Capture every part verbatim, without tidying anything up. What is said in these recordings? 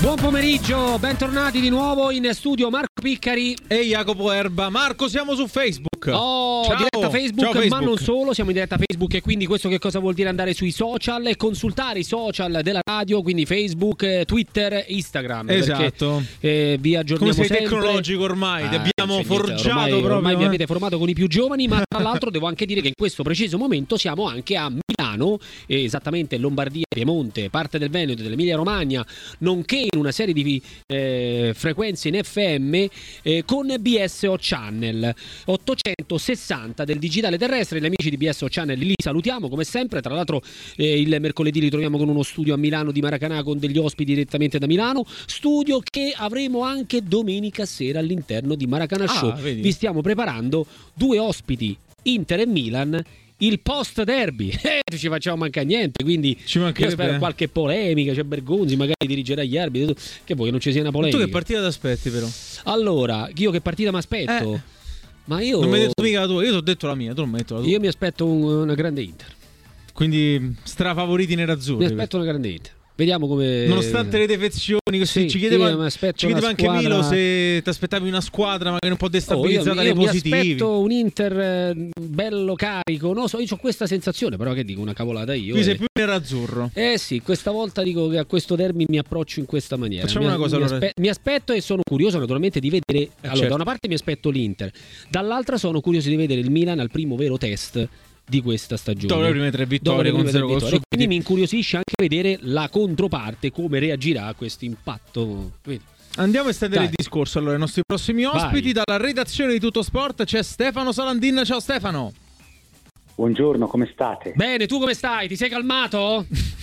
Buon pomeriggio, bentornati di nuovo in studio Marco Piccari e Jacopo Erba. Marco, siamo su Facebook. Oh, Ciao. diretta Facebook, Ciao Facebook, ma non solo, siamo in diretta Facebook e quindi questo che cosa vuol dire? Andare sui social e consultare i social della radio, quindi Facebook, Twitter, Instagram. Esatto. Perché, eh, vi aggiorniamo come sei sempre. tecnologico ormai, ah, ti abbiamo forgiato niente, ormai, proprio. Ormai eh? vi avete formato con i più giovani, ma tra l'altro devo anche dire che in questo preciso momento siamo anche a Milano, eh, esattamente Lombardia, Piemonte, parte del Veneto, dell'Emilia Romagna, nonché in una serie di eh, frequenze in F M eh, con B S O Channel ottocentosessanta del digitale terrestre. Gli amici di B S O Channel li salutiamo come sempre. Tra l'altro eh, il mercoledì li troviamo con uno studio a Milano di Maracanã con degli ospiti direttamente da Milano, studio che avremo anche domenica sera all'interno di Maracanã Show. Ah, vedi. Vi stiamo preparando due ospiti, Inter e Milan, il post derby. Eh, ci facciamo mancare niente, quindi ci io spero qualche polemica. C'è Bergonzi, magari dirigerà gli arbitri, che vuoi che non ci sia una polemica. Tu che partita ti aspetti però? Allora, io che partita mi aspetto? Eh. Ma io non mi hai detto mica la tua, io ti ho detto la mia, tu non mi hai detto la tua. Io mi aspetto un, una grande Inter. Quindi strafavoriti nerazzurri. Mi aspetto una grande Inter. Vediamo come. Nonostante le defezioni, sì, ci chiedeva, ci chiedeva anche squadra... Milo se ti aspettavi una squadra magari un po' destabilizzata oh, io, io dai positivi. Mi aspetto un Inter bello carico, non so, io ho questa sensazione, però che dico una cavolata io. Qui eh. sei più nerazzurro. Eh sì, questa volta dico che a questo derby mi approccio in questa maniera. Facciamo mi, una cosa mi, allora. aspe- mi aspetto e sono curioso naturalmente di vedere. Eh, allora, certo. da una parte mi aspetto l'Inter, dall'altra sono curioso di vedere il Milan al primo vero test di questa stagione. Dopo le prime tre vittorie con zero gol subiti. Quindi mi incuriosisce anche vedere la controparte come reagirà a questo impatto. Vedi? Andiamo a estendere Dai. il discorso allora ai nostri prossimi ospiti. Vai. Dalla redazione di Tutto Sport c'è Stefano Salandin. Ciao Stefano. Buongiorno, come state? Bene, tu come stai? Ti sei calmato?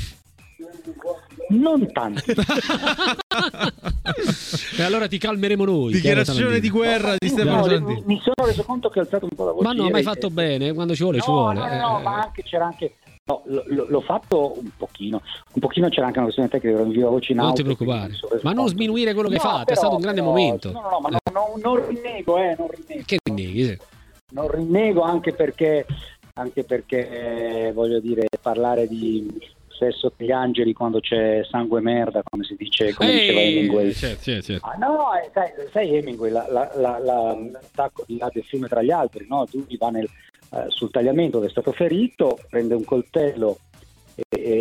Non tanto. E allora ti calmeremo noi. Dichiarazione di guerra di Stefano no, Salandin. Mi sono reso conto che ho alzato un po' la voce. Ma no, ma hai fatto bene, quando ci vuole no, ci vuole. No, no, no, eh. ma anche c'era anche no, l- l- l'ho fatto un pochino. Un pochino c'era anche una questione tecnica, ero in viva voce in Non auto. ti preoccupare. Ma non conto. sminuire quello che no, fate, però, è stato un grande però, momento. No, no, no, ma no, no, non rinnego, eh, non rinnego. Che rinneghi? Sì. Non rinnego anche perché anche perché eh, voglio dire, parlare di sesso degli angeli quando c'è sangue merda, come si dice, come Ehi, diceva Hemingway. certo, certo, certo. Ah, no, eh, sai, sai Hemingway, la, la, la, la, l'attacco di là del fiume tra gli altri, no? Tu va nel, eh, sul tagliamento dove è stato ferito, prende un coltello e,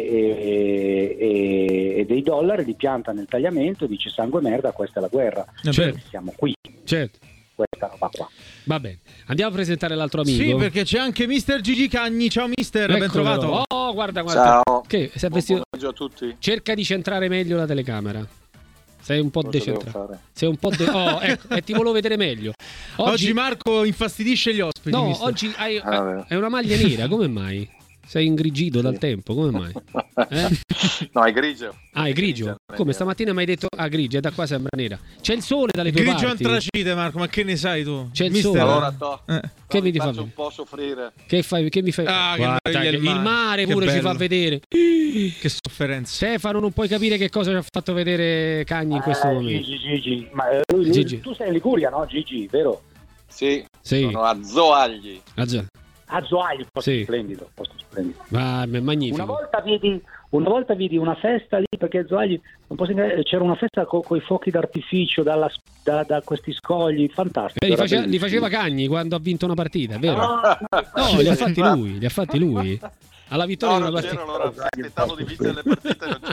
e, e, e dei dollari, li pianta nel tagliamento e dice sangue merda, questa è la guerra. Certo. Siamo qui. Certo. Questa roba qua. Va bene, andiamo a presentare l'altro amico. Sì, perché c'è anche mister Gigi Cagni. Ciao mister, ben Eccolo. trovato. Oh, guarda, guarda. Ciao. Che sei Buon vestito... pomeriggio a tutti. Cerca di centrare meglio la telecamera. Sei un po' Cosa devo decentrato. fare? Sei un po' de... Oh, ecco, e ti volevo vedere meglio. Oggi... Oggi, Marco infastidisce gli ospiti. no, mister. oggi hai, Ah, vabbè. hai una maglia nera, come mai? Sei ingrigito Sì. dal tempo, come mai? Eh? No, è grigio. Ah, è grigio. Come stamattina mi hai detto ah, grigio, e da qua sembra nera. C'è il sole dalle tue Grigio parti. antracite, Marco, ma che ne sai tu? C'è il mister? sole. Allora to. Eh. Che mi vi ti fa faccio vedere? un po' soffrire. Che fai? Che mi fai? Ah, che Guarda, meraviglia che il mare. il mare Che pure ci bello. fa vedere. Che sofferenza. Stefano, non puoi capire che cosa ci ha fatto vedere Cagni in questo Eh, momento. Gigi, Gigi. Ma eh, lui, lui, Gigi. tu sei in Liguria, no Gigi, vero? Sì, Sì. sono a Zoagli. Ah, già. A Zoagli, posto Sì. splendido, posto splendido. Va, è magnifico. Una volta vidi una volta vidi una festa lì, perché a Zoagli non posso ingannare, c'era una festa con i fuochi d'artificio dalla, da, da questi scogli, fantastico. Eh, li, era faceva, li bellissimo. faceva Cagni quando ha vinto una partita, è vero? No, No, li ha fatti lui, li ha fatti lui. Alla vittoria No, di una non partita. c'ero, allora aspettavo di vincere le partite, non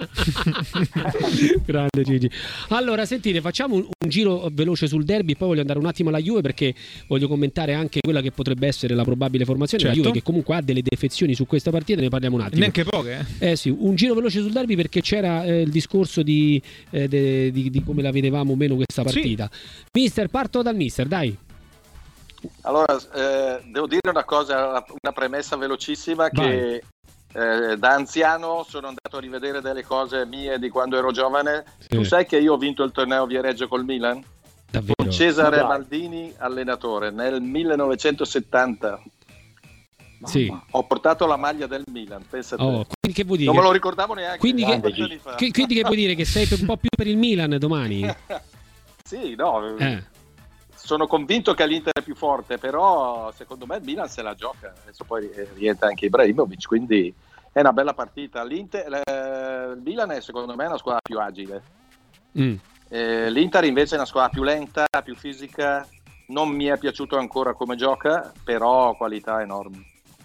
c'ero. Grande Gigi. Allora, sentite, facciamo un, un giro veloce sul derby, poi voglio andare un attimo alla Juve perché voglio commentare anche quella che potrebbe essere la probabile formazione Certo. della Juve, che comunque ha delle defezioni su questa partita, ne parliamo un attimo. Neanche poche, eh? Eh sì, un giro veloce sul derby perché c'era eh, il discorso di, eh, de, di, di come la vedevamo o meno questa partita. Sì. Mister, parto dal mister, dai. Allora, eh, devo dire una cosa, una premessa velocissima, che eh, da anziano sono andato a rivedere delle cose mie di quando ero giovane. Sì. Tu sai che io ho vinto il torneo Viareggio col Milan? Davvero? Con Cesare Bravo. Maldini allenatore nel millenovecentosettanta. Sì. Ho portato la maglia del Milan, pensa te. Oh, quindi che vuol dire? Non me lo ricordavo neanche. Quindi che, quattro anni fa. che, quindi che vuol dire? Che sei un po' più per il Milan domani? Sì, no, Eh. sono convinto che l'Inter è più forte, però secondo me il Milan se la gioca. Adesso poi rientra anche Ibrahimovic, quindi è una bella partita. L'Inter, eh, il Milan è secondo me una squadra più agile. Mm. Eh, L'Inter invece è una squadra più lenta, più fisica, non mi è piaciuto ancora come gioca, però qualità enorme.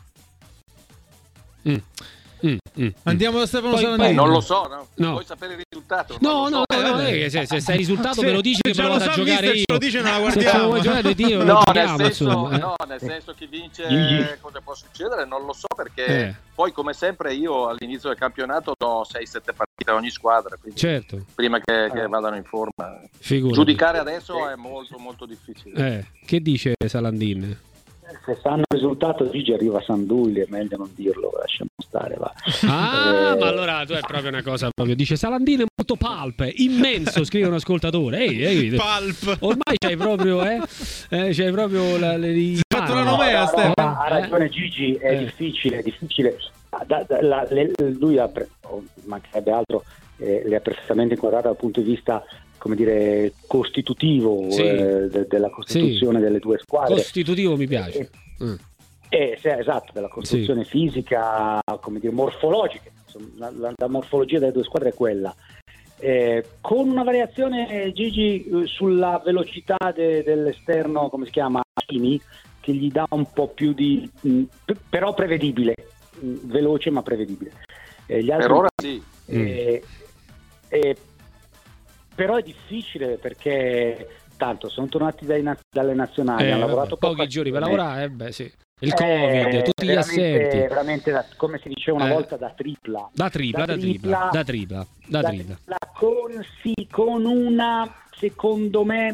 Mm. Mm, mm, Andiamo da Stefano poi, Salandini. Eh, non lo so, no? No. Vuoi sapere il risultato? No, Non no, lo so. no, no, eh, se, se sai il risultato Se- me lo dici se che già me lo lo vado a sa giocare mister, io. ce lo dice, non la Se guardiamo. vuoi giocare, Dio, lo No, nel giochiamo, senso, insomma, eh. no, nel senso chi vince Gigi. cosa può succedere non lo so, perché Eh. poi come sempre io all'inizio del campionato do sei sette partite a ogni squadra, quindi Certo, prima che, che vadano in forma. figurati. Giudicare adesso è molto molto difficile. Eh, che dice Salandin? Se sanno il risultato, Gigi arriva a Sandulli, è meglio non dirlo, lasciamo stare, va. Ah, Eh, ma allora tu è proprio una cosa proprio. Dice Salandin è molto palp, immenso, scrive un ascoltatore. Ehi, ehi. Palp. Ormai c'hai proprio, eh? eh c'hai proprio la, le, i Si è fatto una cani. nomea, no, Stefano. no, ha ragione Gigi, è Eh. difficile, è difficile. Da- da- la- le- lui ha, pre- oh, mancherebbe altro, eh, le ha perfettamente inquadrate dal punto di vista, come dire, costitutivo, Sì. eh, de- della costituzione delle due squadre. Costitutivo mi piace. Mm. Eh, sì, esatto, della costruzione fisica, come dire, morfologica. Insomma, la, la- la morfologia delle due squadre è quella. Eh, con una variazione, eh, Gigi, eh, sulla velocità de- dell'esterno, come si chiama, Hakimi, che gli dà un po' più di... mh, p- però prevedibile, mh, veloce ma prevedibile. Eh, gli altri- Per ora sì. eh, eh, però è difficile perché tanto sono tornati dai na- dalle nazionali, Eh, hanno vabbè, lavorato pochi poco giorni per assieme. lavorare, eh, beh, sì. Il Eh, Covid, tutti gli veramente- assenti. veramente da- come si diceva una Eh. volta, da tripla. Da tripla, da tripla, da tripla, da da tripla. tripla, con, sì, con una, secondo me,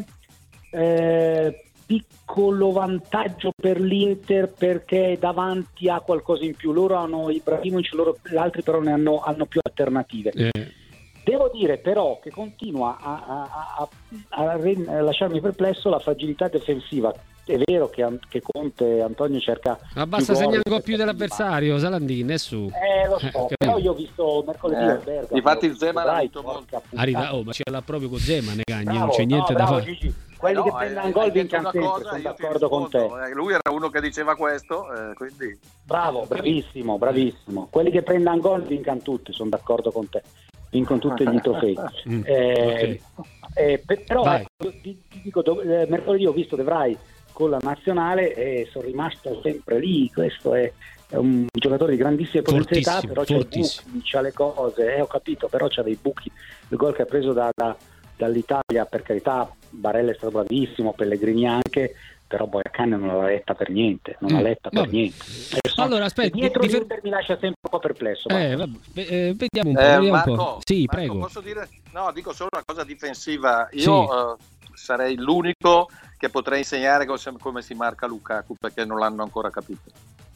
eh, piccolo vantaggio per l'Inter, perché davanti ha qualcosa in più. Loro hanno Ibrahimovic, loro, gli altri però ne hanno, hanno più alternative. Eh, Devo dire però che continua a, a- a- a re- a lasciarmi perplesso la fragilità difensiva. È vero che, An- che Conte, Antonio cerca... ma basta più gol segnare un po' più rispetto a dell'avversario, Salandin, è su. Eh, lo Eh, so, capito. però io ho visto mercoledì Eh, a Bergamo. infatti Zeman ha Dai, vinto porca Ha rida- puttana. oh, ma ce l'ha proprio con Zeman, Negagni, Bravo, non c'è niente no, da bravo, fare. Gigi. Quelli No, che hai- prendono hai gol detto vincano una sempre, cosa, sono io ti d'accordo con te. rispondo. Eh, lui era uno che diceva questo, eh, quindi Bravo, bravissimo, bravissimo. Quelli che prendono gol vincano tutti, sono d'accordo con te. Vincono tutti gli trofei. Mm, Eh, eh, per- però Vai. ecco, ti, ti dico, dov- eh, mercoledì ho visto De Vrij con la nazionale e sono rimasto sempre lì. Questo è, è un giocatore di grandissime potenzialità, Fortissimo, però c'ha i fortissimo. buchi, c'ha le cose, eh, ho capito, però c'ha dei buchi. Il gol che ha preso da- da- dall'Italia, per carità, Barella è stato bravissimo, Pellegrini anche, però Boiacane non l'ha letta per niente, non l'ha Mm, letta per vabbè. niente. Eh, so- Allora, aspetta, dietro ti fer- l'Inter mi lascia sempre un po' perplesso. Eh, va. vabbè, eh, vediamo un po', Eh, vediamo un Marco, po'. Sì, Marco, prego. posso dire? No, dico solo una cosa difensiva. Io Sì. eh, sarei l'unico che potrei insegnare cos- come si marca Lukaku, perché non l'hanno ancora capito.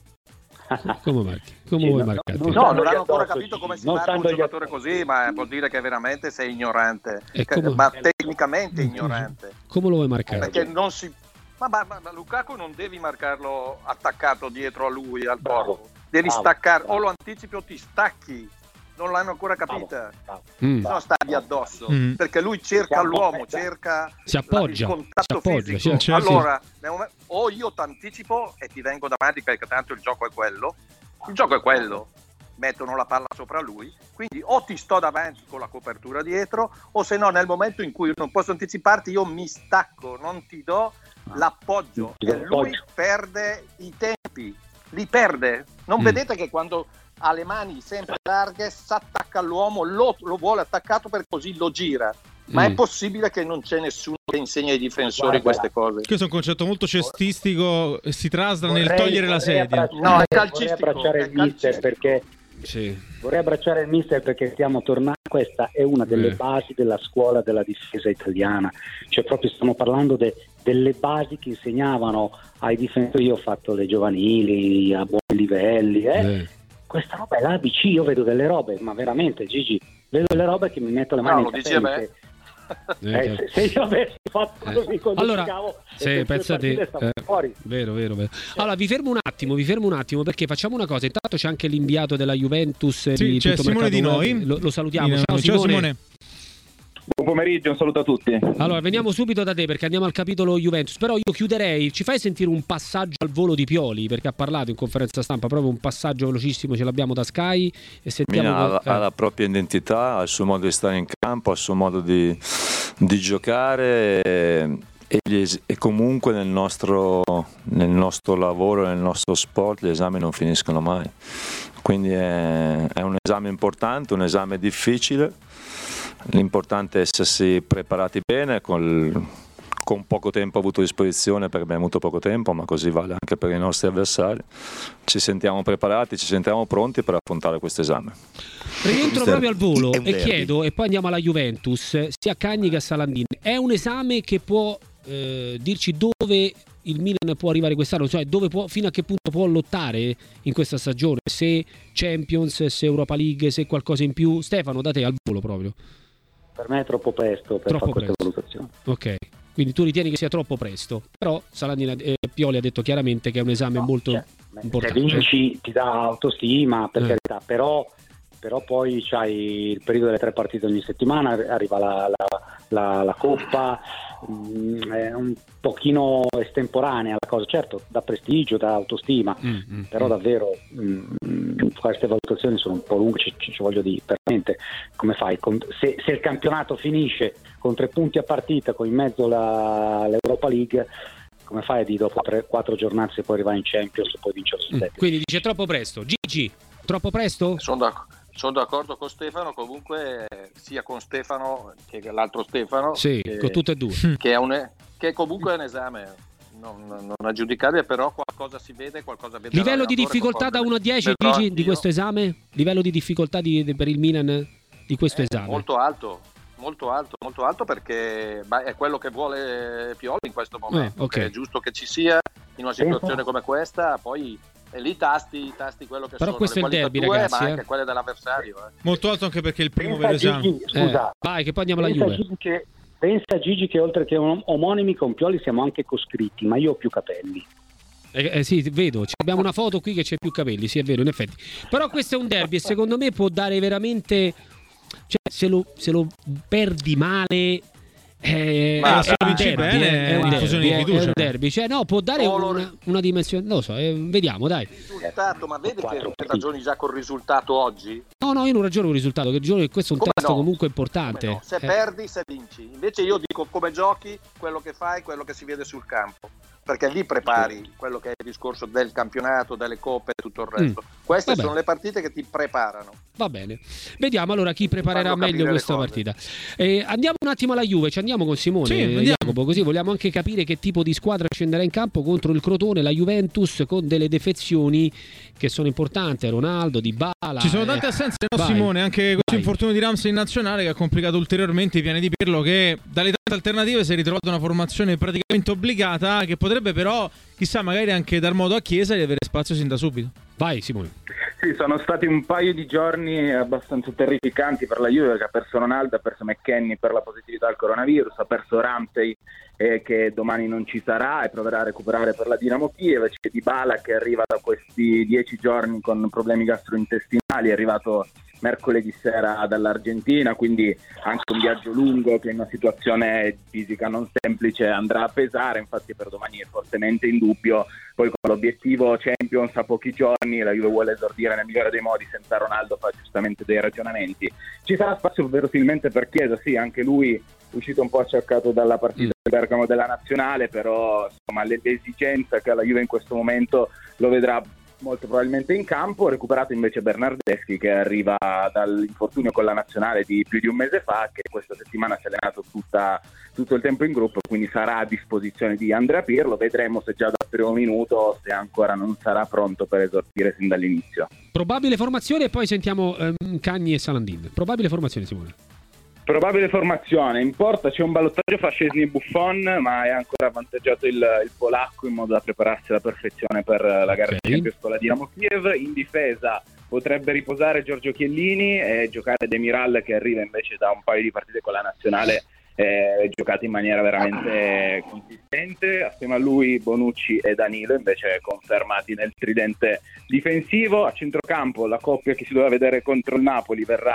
Come marchi? Come Sì, vuoi no, marcarti? non No, stando non gli hanno ancora addosso, capito come si non marca un stando gli giocatore addosso. così, ma vuol dire che veramente sei ignorante, E Che- come- ma tecnicamente ignorante. Come lo vuoi marcare? Perché non si... Ma, ma, ma- ma Lukaku non devi marcarlo attaccato dietro a lui, al Bravo, corpo. Devi bravo, staccare, bravo. o lo anticipi o ti stacchi. Non l'hanno ancora capita. Bravo. Mm. No, stagli addosso, Mm. perché lui cerca Siamo- l'uomo, eh, cerca Si appoggia, la- il contatto si appoggia, fisico. sì, sì, allora, nel momen- o io t'anticipo e ti vengo davanti, perché tanto il gioco è quello. Il gioco è quello. Mettono la palla sopra lui, quindi o ti sto davanti con la copertura dietro, o se no nel momento in cui non posso anticiparti io mi stacco, non ti do l'appoggio Ti do e lui l'appoggio. perde i tempi, li perde. Non Mm. vedete che quando ha le mani sempre larghe s'attacca all'uomo, lo, lo vuole attaccato per così lo gira, ma Mm. è possibile che non c'è nessuno che insegna ai difensori Guarda, queste cose. Questo è un concetto molto cestistico, si trasla nel Vorrei- togliere la vorrei sedia. abbracciare- No, è vorrei calcistico, abbracciare è il mister calcistico. perché Sì. vorrei abbracciare il mister perché stiamo tornando. Questa è una delle Eh. basi della scuola della difesa italiana, cioè proprio stiamo parlando de- delle basi che insegnavano ai difensori. Io ho fatto le giovanili a buoni livelli, eh. Eh. Questa roba è l'A B C. Io vedo delle robe, ma veramente, Gigi, vedo delle robe che mi metto le mani No, nei lo dici a capelli. me? che- Eh, eh, se, se io avessi fatto Eh. così quando Allora, giocavo, sì, le pensa te, partite stavano eh, fuori. vero, vero, vero. Allora, vi fermo un attimo, vi fermo un attimo perché facciamo una cosa. Intanto c'è anche l'inviato della Juventus Sì, di c'è Tutto Simone Mercato Di Web. Noi. Lo, lo salutiamo. Ciao, Ciao, Simone. Simone. Buon pomeriggio, un saluto a tutti. Allora, veniamo subito da te perché andiamo al capitolo Juventus, però io chiuderei, ci fai sentire un passaggio al volo di Pioli, perché ha parlato in conferenza stampa, proprio un passaggio velocissimo, ce l'abbiamo da Sky e sentiamo... Mina che... ha, ha la propria identità, ha il suo modo di stare in campo, ha il suo modo di, di giocare e, e, gli es- e comunque nel nostro, nel nostro lavoro, nel nostro sport gli esami non finiscono mai, quindi è, è un esame importante, un esame difficile. L'importante è essersi preparati bene con, con poco tempo avuto a disposizione, perché abbiamo avuto poco tempo, ma così vale anche per i nostri avversari. Ci sentiamo preparati, ci sentiamo pronti per affrontare questo esame. Rientro proprio al volo e chiedo, e poi andiamo alla Juventus, sia Cagni che a Salandin. È un esame che può eh, dirci dove il Milan può arrivare quest'anno, cioè dove può, fino a che punto può lottare in questa stagione, se Champions, se Europa League, se qualcosa in più? Stefano, da te al volo proprio. Per me è troppo presto per Troppo fare questa presto. valutazione. Ok, quindi tu ritieni che sia troppo presto, però Salandina, eh, Pioli ha detto chiaramente che è un esame No, molto cioè, importante. Se vinci ti dà autostima, per Eh. carità, però, però poi c'hai il periodo delle tre partite ogni settimana, arriva la, la, la, la Coppa, mh, è un pochino estemporanea la cosa, certo dà prestigio, dà autostima, Mm, mm, però mm. davvero mh, queste valutazioni sono un po' lunghe, ci, ci, ci voglio dire, veramente come fai? Con, se, se il campionato finisce con tre punti a partita, con in mezzo la, l'Europa League, come fai di dopo tre, quattro giornate se puoi arrivare in Champions e poi vincere sul Mm, Champions? Quindi dice troppo presto. Gigi, troppo presto? Sono d'ac- sono d'accordo con Stefano, comunque sia con Stefano che l'altro Stefano, Sì, che, con tutte e due. che, è un, che comunque è un esame non, non aggiudicabile, però qualcosa si vede, qualcosa vede Livello di l'allenatore, difficoltà da qualcosa uno a dieci, vedrò Gigi, di anch'io. questo esame? Livello di difficoltà di, di- per il Milan di questo Eh, esame? molto alto, molto alto, molto alto, perché beh, è quello che vuole Pioli in questo momento. Eh, ok. È giusto che ci sia in una situazione come questa, poi e lì tasti, tasti quello che Però sono questo le è il qualità derby, tue, ragazzi, ma eh. anche quelle dell'avversario. Eh. Molto alto anche perché è il primo vero Pensa esame. Gigi, scusa, Eh, vai, che poi andiamo alla pensa Juve. Gigi che, pensa Gigi che oltre che om- omonimi con Pioli siamo anche coscritti, ma io ho più capelli. Eh, eh, sì, vedo, c- abbiamo una foto qui che c'è più capelli, sì è vero, in effetti. Però questo è un derby e secondo me può dare veramente... Cioè, se lo, se lo perdi male... Eh, Ma è se lo un vinci derby, bene, eh, è una infusione di è- è fiducia. un derby, cioè no, può dare Oh, lo- una, una dimensione, non lo so, eh, vediamo, dai. Risultato, ma vedi che Quattro che partite. ragioni già col risultato oggi? No, no, io non ragiono con il risultato, che ragiono che questo è un Come testo no? comunque importante. Come no? Se Eh, perdi, se vinci. Invece io dico come giochi, quello che fai, quello che si vede sul campo. Perché lì prepari quello che è il discorso del campionato, delle coppe e tutto il resto. Mm. Queste Vabbè. sono le partite che ti preparano. Va bene, vediamo allora chi preparerà Fanno meglio capire le questa cose. partita. Eh, andiamo un attimo alla Juve, ci andiamo con Simone, Sì, eh, andiamo. Jacopo, così vogliamo anche capire che tipo di squadra scenderà in campo contro il Crotone, la Juventus, con delle defezioni che sono importanti, Ronaldo, Dybala. Ci sono eh. tante assenze, no, Vai. Simone? Anche questo Vai. infortunio di Ramsey in nazionale che ha complicato ulteriormente i piani di Pirlo, che dalle tante alternative si è ritrovato una formazione praticamente obbligata, che potrebbe però, chissà, magari anche dar modo a Chiesa di avere spazio sin da subito. Vai Simone. Sì, sono stati un paio di giorni abbastanza terrificanti per la Juve, che ha perso Ronaldo, ha perso McKennie per la positività al coronavirus, ha perso Ramsey eh, che domani non ci sarà e proverà a recuperare per la Dinamo Kiev, c'è Dybala che arriva da questi dieci giorni con problemi gastrointestinali, è arrivato mercoledì sera dall'Argentina, quindi anche un viaggio lungo che in una situazione fisica non semplice andrà a pesare, infatti per domani è fortemente in dubbio. Poi con l'obiettivo Champions a pochi giorni, la Juve vuole esordire nel migliore dei modi, senza Ronaldo fa giustamente dei ragionamenti. Ci sarà spazio verosimilmente per Chiesa, sì, anche lui uscito un po' acciaccato dalla partita Mm. del Bergamo della Nazionale, però insomma l'esigenza che ha la Juve in questo momento lo vedrà molto probabilmente in campo. Recuperato invece Bernardeschi, che arriva dall'infortunio con la nazionale di più di un mese fa, che questa settimana si è allenato tutta, tutto il tempo in gruppo, quindi sarà a disposizione di Andrea Pirlo. Vedremo se già dal primo minuto o se ancora non sarà pronto per esordire sin dall'inizio. Probabile formazione e poi sentiamo ehm, Cagni e Salandin. Probabile formazione Simone. Probabile formazione, in porta c'è un ballottaggio fra Szczesny e Buffon, ma è ancora avvantaggiato il, il polacco in modo da prepararsi alla perfezione per la gara Ok. di Champions con la Dinamo Kiev. In difesa potrebbe riposare Giorgio Chiellini e giocare Demiral, che arriva invece da un paio di partite con la nazionale eh, giocate in maniera veramente consistente. Assieme a lui Bonucci e Danilo invece confermati nel tridente difensivo. A centrocampo la coppia che si doveva vedere contro il Napoli verrà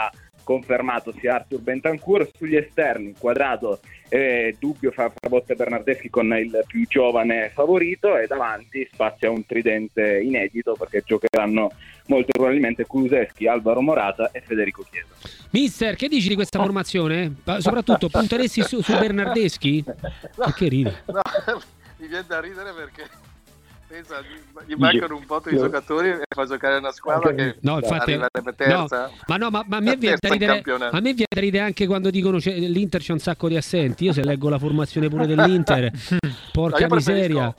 confermato sia Arthur Bentancur. Sugli esterni, Quadrado, eh, dubbio fra Frabotta e Bernardeschi con il più giovane favorito, e davanti spazia un tridente inedito perché giocheranno molto probabilmente Kulusevski, Alvaro Morata e Federico Chiesa. Mister, che dici di questa formazione? Soprattutto punteresti su, su Bernardeschi? No, che ridi? No, mi viene da ridere perché pensa, gli mancano un po' i giocatori e fa giocare una squadra che no, infatti, arriverebbe terza. No, ma no, ma, ma a me viene da ridere, a me viene da ridere anche quando dicono che l'Inter c'è un sacco di assenti. Io se leggo la formazione pure dell'Inter, porca no, miseria.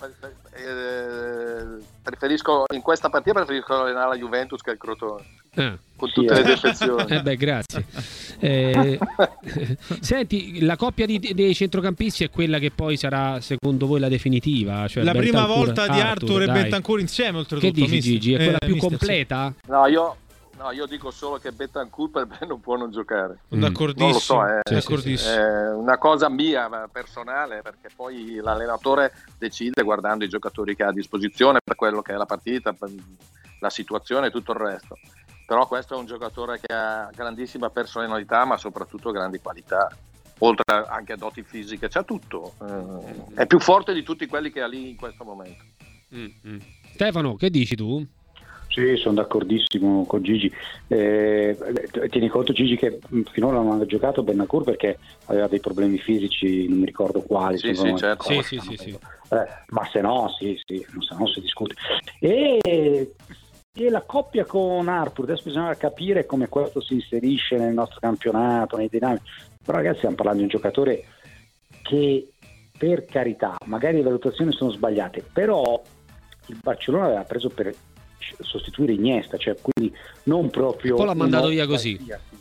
Eh, preferisco in questa partita preferisco allenare la Juventus che il Crotone, ah. con tutte sì, le defezioni. Eh beh, grazie. Eh, senti, la coppia di, dei centrocampisti è quella che poi sarà secondo voi la definitiva? Cioè la prima Bentancur, volta di Arthur e dai. Bentancur insieme, oltretutto. Che dici, mister? Gigi? È quella Eh, più mister, completa? No, io No, io dico solo che Bentancur per me non può non giocare. Sì. D'accordissimo. Non lo so, è, sì, d'accordissimo. è una cosa mia personale, perché poi l'allenatore decide guardando i giocatori che ha a disposizione per quello che è la partita, per la situazione e tutto il resto. Però questo è un giocatore che ha grandissima personalità, ma soprattutto grandi qualità, oltre anche a doti fisiche, c'ha tutto. Eh, è più forte di tutti quelli che ha lì in questo momento. Mm-hmm. Stefano, che dici tu? Sì, sono d'accordissimo con Gigi. Eh, tieni conto, Gigi, che finora non aveva giocato Bentancur perché aveva dei problemi fisici, non mi ricordo quali. Sì, sì, certo. Sì, sì, sì, sì. Eh, ma se no, sì, sì, se no si discute. E, e la coppia con Arthur, adesso bisogna capire come questo si inserisce nel nostro campionato, nei dinamici. Però ragazzi, stiamo parlando di un giocatore che, per carità, magari le valutazioni sono sbagliate, però il Barcellona aveva preso per sostituire Iniesta, cioè quindi non proprio poi l'ha mandato via così.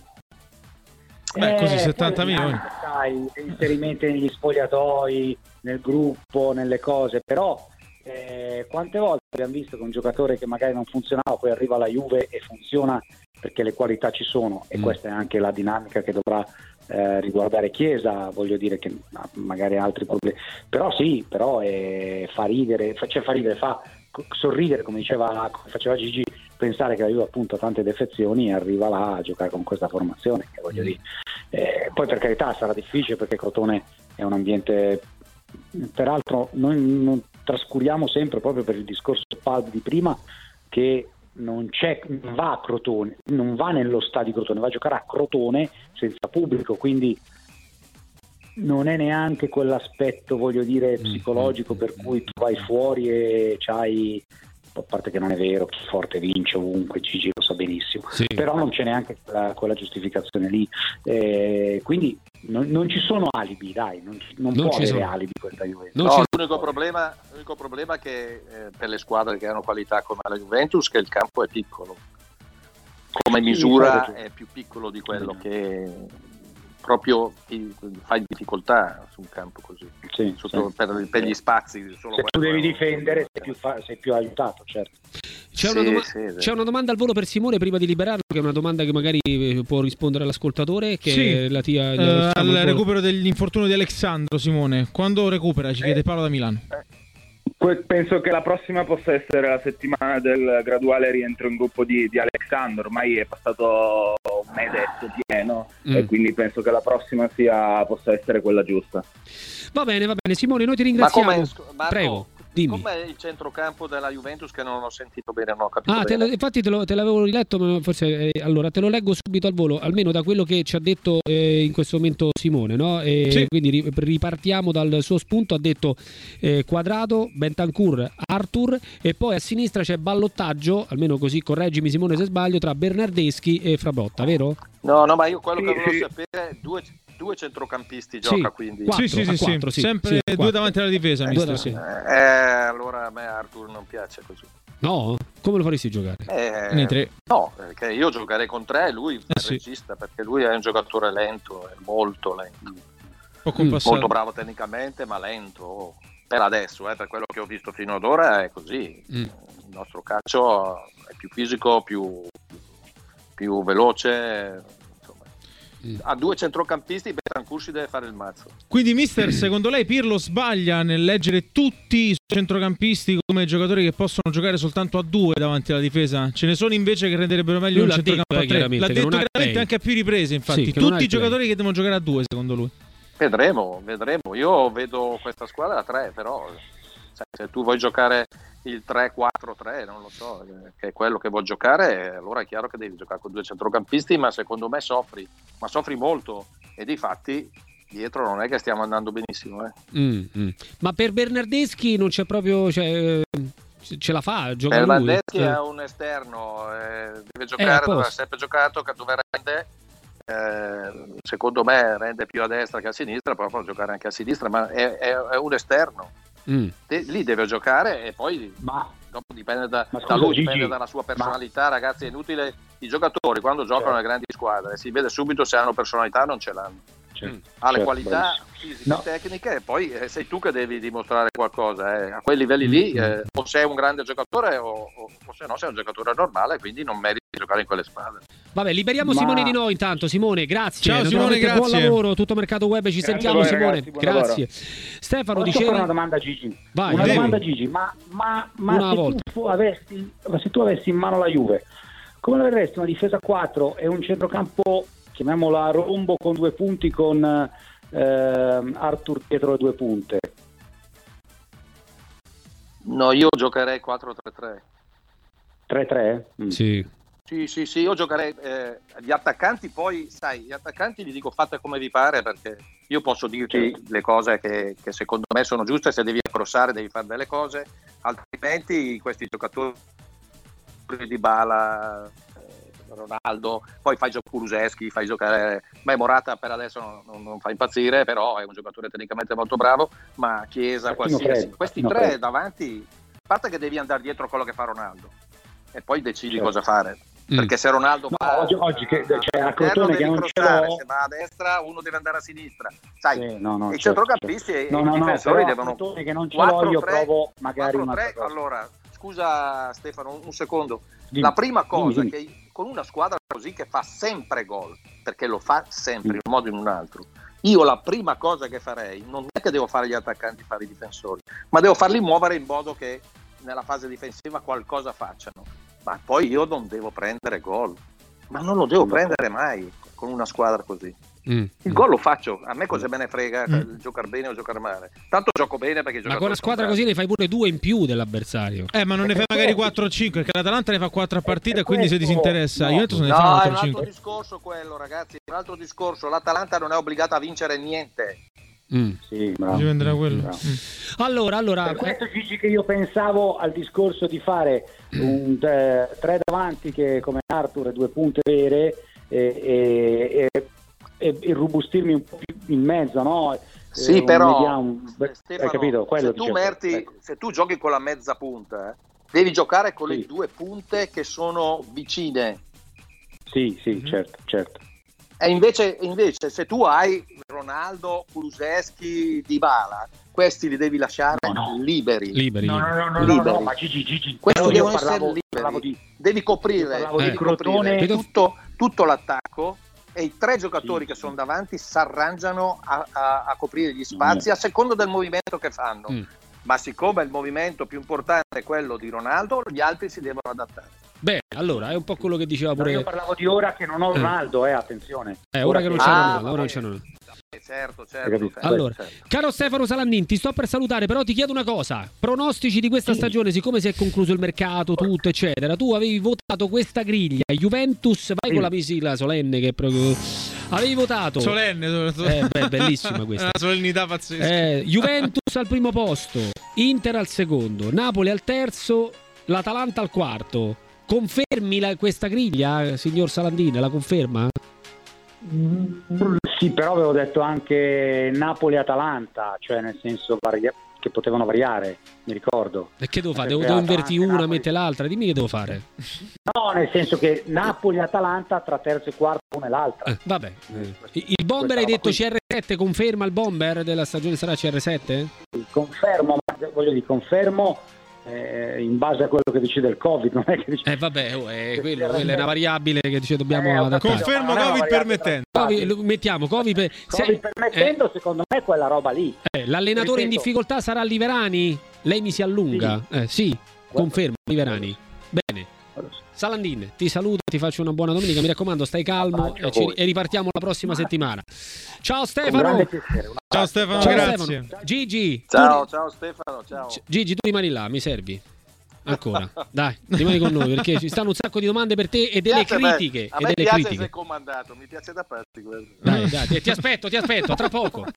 Beh, così eh, settanta milioni. Sai, inserimenti negli spogliatoi, nel gruppo, nelle cose, però eh, quante volte abbiamo visto che un giocatore che magari non funzionava poi arriva alla Juve e funziona perché le qualità ci sono, e mm. questa è anche la dinamica che dovrà eh, riguardare Chiesa, voglio dire che magari ha altri problemi, però sì, però eh, fa ridere, fa, cioè fa ridere, fa sorridere, come diceva, come faceva Gigi, pensare che la Juve appunto ha tante defezioni e arriva là a giocare con questa formazione, che voglio dire. Eh, poi per carità sarà difficile perché Crotone è un ambiente, peraltro noi non trascuriamo sempre, proprio per il discorso Palp di prima, che non c'è, non va a Crotone, non va nello stadio Crotone, va a giocare a Crotone senza pubblico, quindi non è neanche quell'aspetto, voglio dire, psicologico per cui tu vai fuori e c'hai, a parte che non è vero, chi forte vince ovunque, Gigi lo sa benissimo, sì. Però non c'è neanche quella, quella giustificazione lì, eh, quindi non, non ci sono alibi, dai, non, non, non può avere sono. alibi questa Juventus. No, l'unico problema, l'unico problema è che eh, per le squadre che hanno qualità come la Juventus, che il campo è piccolo, come misura sì, è più piccolo di quello mm. che proprio fai difficoltà su un campo così, sì, sotto, sì. Per, per gli spazi. Solo se tu devi difendere sei più, fa, sei più aiutato, certo. C'è, sì, una doma- sì, sì. c'è una domanda al volo per Simone prima di liberarlo, che è una domanda che magari può rispondere all'ascoltatore, che sì. è la tia, uh, al recupero dell'infortunio di Alexandro. Simone, quando recupera? Ci chiede Paolo da Milano. Penso che la prossima possa essere la settimana del graduale rientro in gruppo di, di Alexandro. Ormai è passato un mesetto pieno mm. e quindi penso che la prossima sia possa essere quella giusta. Va bene, va bene. Simone, noi ti ringraziamo. Ma Marco, prego, dimmi. Com'è il centrocampo della Juventus, che non ho sentito bene, non ho capito ah, bene. Te lo, infatti te, lo, te l'avevo riletto, ma forse eh, allora te lo leggo subito al volo, almeno da quello che ci ha detto eh, in questo momento Simone, no? E sì. Quindi ripartiamo dal suo spunto. Ha detto eh, Quadrado, Bentancur, Arthur, e poi a sinistra c'è ballottaggio, almeno così, correggimi Simone se sbaglio, tra Bernardeschi e Frabotta, vero? No, no, ma io quello che volevo sapere è due due centrocampisti gioca, sì, quindi quattro, sì, sì, quattro, sì. sì, sempre sì, due davanti alla difesa, eh, mister, sì. eh, allora a me Arthur non piace così. No? Come lo faresti giocare? Eh, tre. No, perché io giocherei con tre, lui è eh, sì. regista, perché lui è un giocatore lento, è molto lento, mm. molto bravo tecnicamente, ma lento per adesso, eh, per quello che ho visto fino ad ora è così. Mm. Il nostro calcio è più fisico, più, più veloce, insomma. ha due centrocampisti, Bentancur deve fare il mazzo. Quindi mister, secondo lei Pirlo sbaglia nel leggere tutti i centrocampisti come giocatori che possono giocare soltanto a due davanti alla difesa? Ce ne sono invece che renderebbero meglio Lui un centrocampo detto, a tre. eh, L'ha detto non ha chiaramente play. anche a più riprese, infatti, Sì, che non ha tutti i il play. giocatori che devono giocare a due secondo lui. Vedremo, vedremo. Io vedo questa squadra a tre, però cioè, se tu vuoi giocare il tre quattro tre, non lo so, che è quello che vuoi giocare, allora è chiaro che devi giocare con due centrocampisti, ma secondo me soffri, ma soffri molto, e difatti dietro non è che stiamo andando benissimo. Eh. Mm, mm. Ma per Bernardeschi non c'è proprio... Cioè, ce la fa, gioca lui. Bernardeschi Eh. è un esterno, eh, deve giocare Eh, dove ha posto. sempre giocato, che dove rende. Eh, secondo me rende più a destra che a sinistra, però può giocare anche a sinistra, ma è, è, è un esterno. Mm. De- lì deve giocare e poi Ma dopo dipende da, Ma da scusa, lui, Gigi, dipende dalla sua personalità, ragazzi. È inutile, i giocatori quando giocano Certo. alle grandi squadre si vede subito se hanno personalità o non ce l'hanno. certo, Ha le certo, qualità bravissimo. fisiche No. e tecniche, e poi eh, sei tu che devi dimostrare qualcosa. Eh. A quei livelli lì eh, o sei un grande giocatore o, o, o se no sei un giocatore normale, quindi non meriti di giocare in quelle squadre. Vabbè, liberiamo Ma- Simone di noi intanto. Simone, grazie. Ciao, Simone, Naturalmente, buon grazie. lavoro, tutto Mercato Web, ci Grazie sentiamo a voi, Simone. ragazzi, buon Grazie. Stefano, Posso dicevi... fare una domanda a Gigi? Vai, una devi. domanda a Gigi, ma, ma, ma Una se, volta. tu fu- avessi, ma se tu avessi in mano la Juve, come la verresti una difesa quattro e un centrocampo, chiamiamola a rombo, con due punti, con ehm, Arthur dietro le due punte? No, io giocherei quattro tre tre. tre tre? Mm. Sì. Sì, sì, sì, io giocherei eh, gli attaccanti, poi sai, gli attaccanti li dico fate come vi pare, perché io posso dirti Sì. le cose che, che secondo me sono giuste, se devi crossare devi fare delle cose, altrimenti questi giocatori di Bala, eh, Ronaldo, poi fai giocare Kulusevski, fai giocare, beh, Morata per adesso non, non, non fa impazzire, però è un giocatore tecnicamente molto bravo, ma Chiesa, Martino qualsiasi, Fred, questi Martino tre Fred. davanti, a parte che devi andare dietro a quello che fa Ronaldo e poi decidi Certo. cosa fare. Mm. Perché se Ronaldo No, va oggi- oggi che- a- cioè, a a Crotone devi che non ce crossare, l'ho- se va a destra uno deve andare a sinistra, sai, Sì, no, no, i certo, centrocampisti certo. e No, i no, no, difensori però a devono Crotone che non ce l'ho, io provo magari quattro un'altra tre. cosa. Allora, scusa Stefano, un, un secondo. Dimmi, La prima cosa dimmi, dimmi. che con una squadra così che fa sempre gol, perché lo fa sempre in un modo o in un altro, io la prima cosa che farei non è che devo fare gli attaccanti fare i difensori, ma devo farli muovere in modo che nella fase difensiva qualcosa facciano. Ma poi io non devo prendere gol, ma non lo devo prendere mai con una squadra così. Mm. Il gol lo faccio, a me cosa me ne frega Mm. giocare bene o giocare male. Tanto gioco bene perché Ma con una squadra così ne fai pure due in più dell'avversario. Eh, ma non ne fai magari quattro o cinque, perché l'Atalanta ne fa quattro a partita e quindi se questo- disinteressa. no. Juventus ne fa No, è quattro un o altro cinque. discorso quello, ragazzi, è un altro discorso. L'Atalanta non è obbligata a vincere niente. Mm. Sì, bravo. Ci venderà quello. Bravo. Mm. Allora, allora... Per questo Gigi che io pensavo al discorso di fare un eh, tre davanti che come Arthur, due punte vere e, e, e, e, e robustirmi un po' più in mezzo, no? Sì, Eh, un però mediano, beh, Stefano, hai capito? Quello se, tu dicevo, merti, ecco. se tu giochi con la mezza punta, eh, devi giocare con Sì. le due punte che sono vicine. Sì, sì, Mhm. certo, certo. E invece, invece se tu hai Ronaldo, Kulusevski, Dybala, questi li devi lasciare No, no. liberi. Liberi. No, no, no, no, no, Liberi. no, ma Gigi, Gigi, Questi però io devono parlavo, essere liberi. parlavo di, Devi io coprire, parlavo devi di coprire Crotone. tutto, tutto l'attacco e i tre giocatori Sì, che sì. sono davanti si arrangiano a, a- a coprire gli spazi a seconda del movimento che fanno. Mm. Ma siccome il movimento più importante è quello di Ronaldo, gli altri si devono adattare. Bene, allora, è un po' quello che diceva No, pure... io parlavo di ora che non ho Ronaldo, eh, attenzione. Eh, ora che non c'è Ah, Ronaldo, ora non vabbè. c'è Ronaldo. Eh, certo, Hai certo. capito? certo, Allora, certo. caro Stefano Salandin, ti sto per salutare, però ti chiedo una cosa. Pronostici di questa Sì. stagione, siccome si è concluso il mercato, tutto, eccetera. Tu avevi votato questa griglia, Juventus, vai Sì. con la sigla solenne che è proprio... Avevi votato... Solenne, soprattutto. Eh, beh, bellissima questa. Una solennità pazzesca. Eh, Juventus al primo posto, Inter al secondo, Napoli al terzo, l'Atalanta al quarto. Confermi la- questa griglia, signor Salandin? La conferma? Sì, però avevo detto anche Napoli-Atalanta, cioè nel senso varia- che potevano variare, mi ricordo. E che devo fare? Perché Devo, devo Atalanta invertire e una, Napoli- mettere l'altra? Dimmi che devo fare. No, nel senso che Napoli-Atalanta tra terzo e quarto una e l'altra. Eh, vabbè. Il il bomber hai detto C R sette, conferma il bomber della stagione sarà C R sette? Confermo, ma voglio dire, confermo eh, in base a quello che decide il Covid, non è che decide... Eh vabbè, oh, è quello, quella è una variabile che dice dobbiamo Eh, adattare. Confermo Ma non è una Covid variabile permettendo. Covid, lo mettiamo Covid, per, Covid se- permettendo, secondo me, quella roba lì. eh, eh, l'allenatore in Ripeto. difficoltà sarà Liverani? Lei mi si allunga? Sì, eh, sì. Confermo Liverani. Bene. Salandin, ti saluto, ti faccio una buona domenica, mi raccomando, stai calmo Ciao a e, ci- voi. e ripartiamo la prossima settimana. Ciao Con Stefano. grande piacere. Un Ciao abbraccio. Stefano, Ciao grazie. Stefano. Gigi, Ciao, tu, ciao Stefano, ciao. Gigi, tu rimani là, mi servi. Ancora, dai, rimani con noi perché ci stanno un sacco di domande per te e delle Piace a me. critiche. A e me delle piace critiche. se comandato, mi piace da pezzi quello. Dai, dai, ti, ti aspetto, ti aspetto, tra poco.